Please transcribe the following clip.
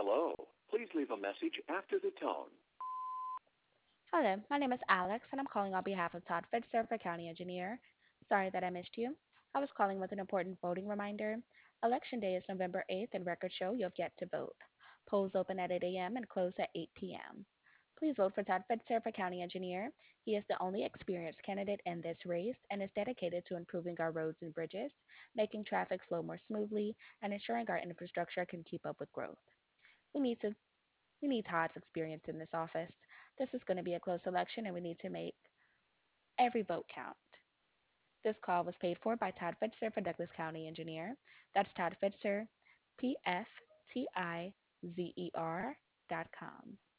Hello. Please leave a message after the tone. Hello, my name is Alex, and I'm calling on behalf of Todd Fitzer for County Engineer. Sorry that I missed you. I was calling with an important voting reminder. Election day is November 8th, and records show you have yet to vote. Polls open at 8 a.m. and close at 8 p.m. Please vote for Todd Fitzer for County Engineer. He is the only experienced candidate in this race and is dedicated to improving our roads and bridges, making traffic flow more smoothly, and ensuring our infrastructure can keep up with growth. We need to we need Todd's experience in this office. This is going to be a close election, and we need to make every vote count. This call was paid for by Todd Fitzer for Douglas County Engineer. That's Todd Fitzer, PFTIZER.com.